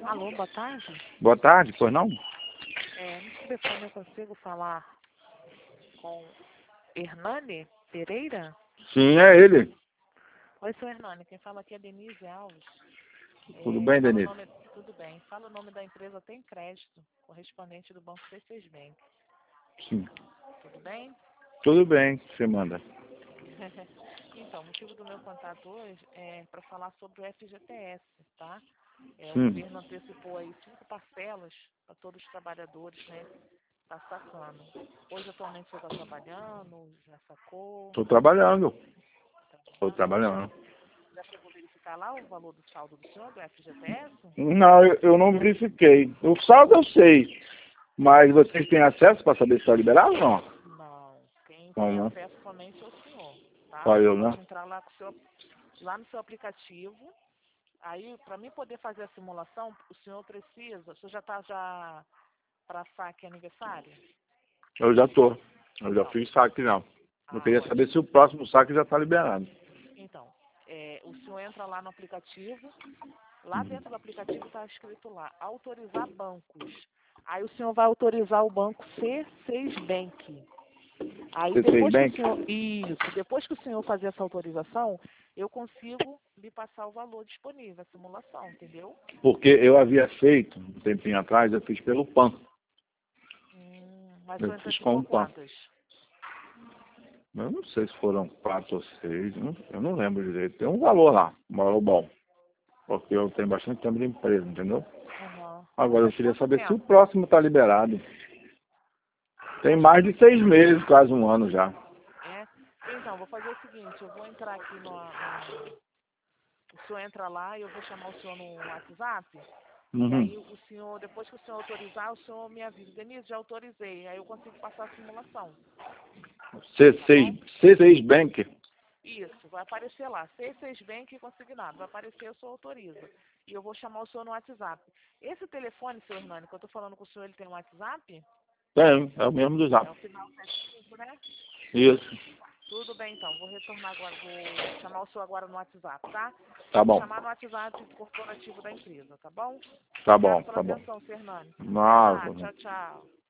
Alô, boa tarde. Boa tarde, pois não? No telefone eu consigo falar com Hernani Pereira? Sim, é ele. Oi, seu Hernani, quem fala aqui é Denise Alves. Tudo bem, Fala o Denise? nome, tudo bem. Fala o nome da empresa Tem Crédito, correspondente do Banco C6 Bank. Sim. Tudo bem? Tudo bem, você manda. Então, o motivo do meu contato hoje é para falar sobre o FGTS, tá? O Sim, governo antecipou aí 5 parcelas para todos os trabalhadores, né? Tá sacando. Hoje, atualmente, você está trabalhando, já sacou, estou trabalhando. Estou trabalhando. trabalhando. Já chegou a verificar lá o valor do saldo do senhor, do FGTS? Não, eu não verifiquei. O saldo eu sei, mas vocês têm acesso para saber se está liberado ou não? Não. Quem Não, tem né? acesso somente é o senhor, tá? Só Você eu, né? pode entrar lá, lá no seu aplicativo. Aí, para mim poder fazer a simulação, o senhor precisa... O senhor já está para saque aniversário? Eu já tô. Eu já Então. fiz saque já. Eu queria saber Ótimo. se o próximo saque já está liberado. Então, o senhor entra lá no aplicativo. Lá dentro do aplicativo está escrito lá, autorizar bancos. Aí o senhor vai autorizar o banco C6 Bank. Aí C6 depois que o Bank? senhor. Isso, depois que o senhor fazer essa autorização, eu consigo lhe passar o valor disponível, a simulação, entendeu? Porque eu havia feito, um tempinho atrás, eu fiz pelo PAN. Mas o Eu senhor fiz com antecipou o PAN. quantas? Eu não sei se foram 4 ou 6, eu não lembro direito. Tem um valor lá, um valor bom. Porque eu tenho bastante tempo de empresa, entendeu? Aham. Agora eu Faz queria quanto saber se o tempo? próximo está liberado. Tem Faz mais de quanto 6 tempo? meses, quase um ano já. É? Então, vou fazer o seguinte, eu vou entrar aqui o senhor entra lá e eu vou chamar o senhor no WhatsApp. E Uhum. aí o senhor, depois que o senhor autorizar, o senhor me avisa. Denise, já autorizei. Aí eu consigo passar a simulação, tá bom? C6 Bank. Isso, vai aparecer lá. C6 Bank consignado. Vai aparecer, o senhor autoriza. E eu vou chamar o senhor no WhatsApp. Esse telefone, seu Hernani, que eu tô falando com o senhor, ele tem um WhatsApp? Tem, é o mesmo do É Zap. o final 75, né? Isso. Tudo bem, então. Vou retornar agora. Vou chamar o senhor agora no WhatsApp, tá? Tá Vou bom. chamar no WhatsApp corporativo da empresa, tá bom? Tá Obrigado bom, pela tá bom. atenção, Fernando. Até já. Nada. Tchau, tchau.